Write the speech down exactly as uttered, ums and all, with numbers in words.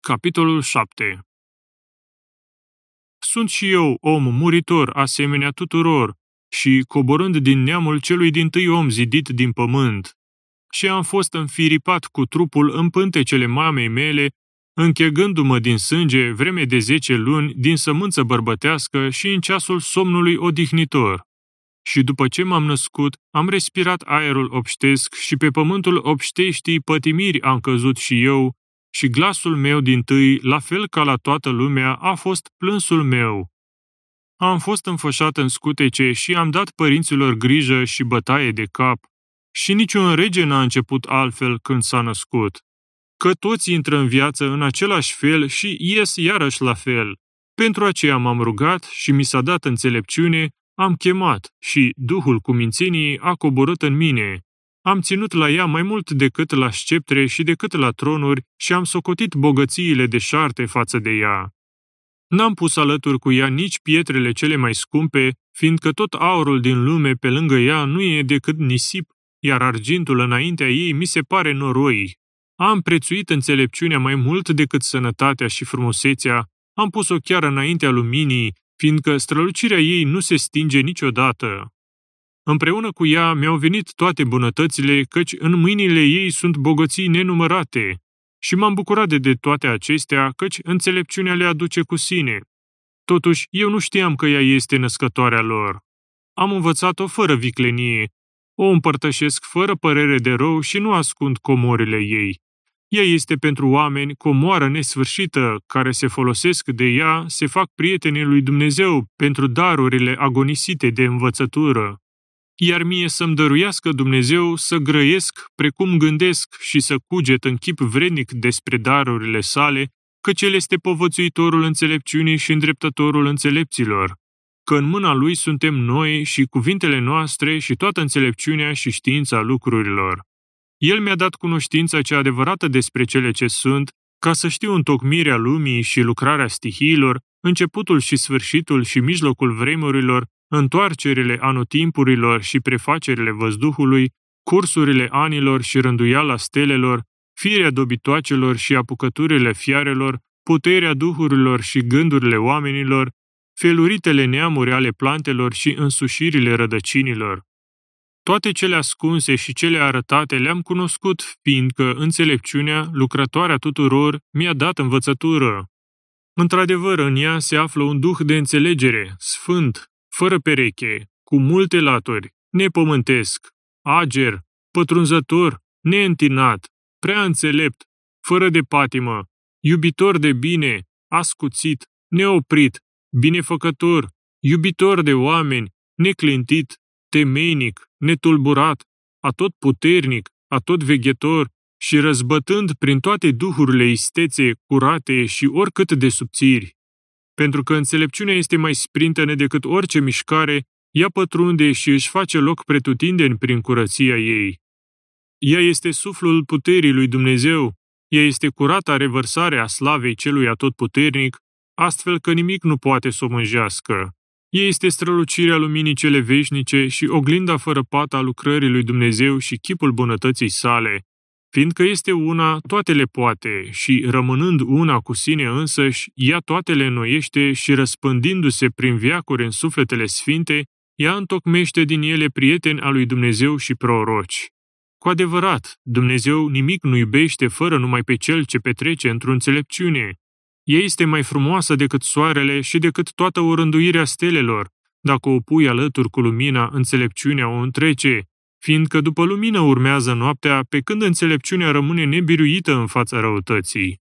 Capitolul șapte. Sunt și eu om muritor, asemenea tuturor, și coborând din neamul celui dintâi om zidit din pământ. Și am fost înfiripat cu trupul în pântecele mamei mele, închegându-mă din sânge vreme de zece luni, din sămânță bărbătească și în ceasul somnului odihnitor. Și după ce m-am născut, am respirat aerul obștesc și pe pământul obșteștii pătimiri am căzut și eu, și glasul meu dintâi, la fel ca la toată lumea, a fost plânsul meu. Am fost înfășat în scutece și am dat părinților grijă și bătaie de cap, și niciun rege n-a început altfel când s-a născut. Că toți intră în viață în același fel și ies iarăși la fel. Pentru aceea m-am rugat și mi s-a dat înțelepciune, am chemat și Duhul cumințeniei a coborât în mine. Am ținut la ea mai mult decât la sceptre și decât la tronuri și am socotit bogățiile deșarte față de ea. N-am pus alături cu ea nici pietrele cele mai scumpe, fiindcă tot aurul din lume pe lângă ea nu e decât nisip, iar argintul înaintea ei mi se pare noroi. Am prețuit înțelepciunea mai mult decât sănătatea și frumusețea, am pus-o chiar înaintea luminii, fiindcă strălucirea ei nu se stinge niciodată. Împreună cu ea mi-au venit toate bunătățile, căci în mâinile ei sunt bogății nenumărate, și m-am bucurat de, de toate acestea, căci înțelepciunea le aduce cu sine. Totuși, eu nu știam că ea este născătoarea lor. Am învățat-o fără viclenie, o împărtășesc fără părere de rău și nu ascund comorile ei. Ea este pentru oameni comoară nesfârșită, care se folosesc de ea, se fac prietenii lui Dumnezeu pentru darurile agonisite de învățătură. Iar mie să-mi dăruiască Dumnezeu să grăiesc precum gândesc și să cuget în chip vrednic despre darurile sale, căci El este povățuitorul înțelepciunii și îndreptătorul înțelepților, că în mâna Lui suntem noi și cuvintele noastre și toată înțelepciunea și știința lucrurilor. El mi-a dat cunoștința cea adevărată despre cele ce sunt, ca să știu întocmirea lumii și lucrarea stihiilor, începutul și sfârșitul și mijlocul vremurilor, întoarcerile anotimpurilor și prefacerile văzduhului, cursurile anilor și rânduiala stelelor, firea dobitoacelor și apucăturile fiarelor, puterea duhurilor și gândurile oamenilor, feluritele neamuri ale plantelor și însușirile rădăcinilor. Toate cele ascunse și cele arătate le-am cunoscut, fiindcă înțelepciunea, lucrătoarea tuturor, mi-a dat învățătură. Într-adevăr, în ea se află un duh de înțelegere, sfânt, fără pereche, cu multe laturi, nepământesc, ager, pătrunzător, neîntinat, prea înțelept, fără de patimă, iubitor de bine, ascuțit, neoprit, binefăcător, iubitor de oameni, neclintit, temeinic, netulburat, atotputernic, atotveghetor și răzbătând prin toate duhurile istețe, curate și oricât de subțiri. Pentru că înțelepciunea este mai sprintănă decât orice mișcare, ea pătrunde și își face loc pretutindeni prin curăția ei. Ea este suflul puterii lui Dumnezeu, ea este curata revărsare a slavei celui atotputernic, astfel că nimic nu poate să o mânjească. Ea este strălucirea luminii cele veșnice și oglinda fără pată a lucrării lui Dumnezeu și chipul bunătății sale. Fiindcă este una, toate le poate și, rămânând una cu sine însăși, ea toate le înnoiește și, răspândindu-se prin veacuri în sufletele sfinte, ea întocmește din ele prieteni al lui Dumnezeu și proroci. Cu adevărat, Dumnezeu nimic nu iubește fără numai pe cel ce petrece într-o înțelepciune. Ea este mai frumoasă decât soarele și decât toată orânduirea stelelor, dacă o pui alături cu lumina, înțelepciunea o întrece, fiindcă după lumină urmează noaptea, pe când înțelepciunea rămâne nebiruită în fața răutății.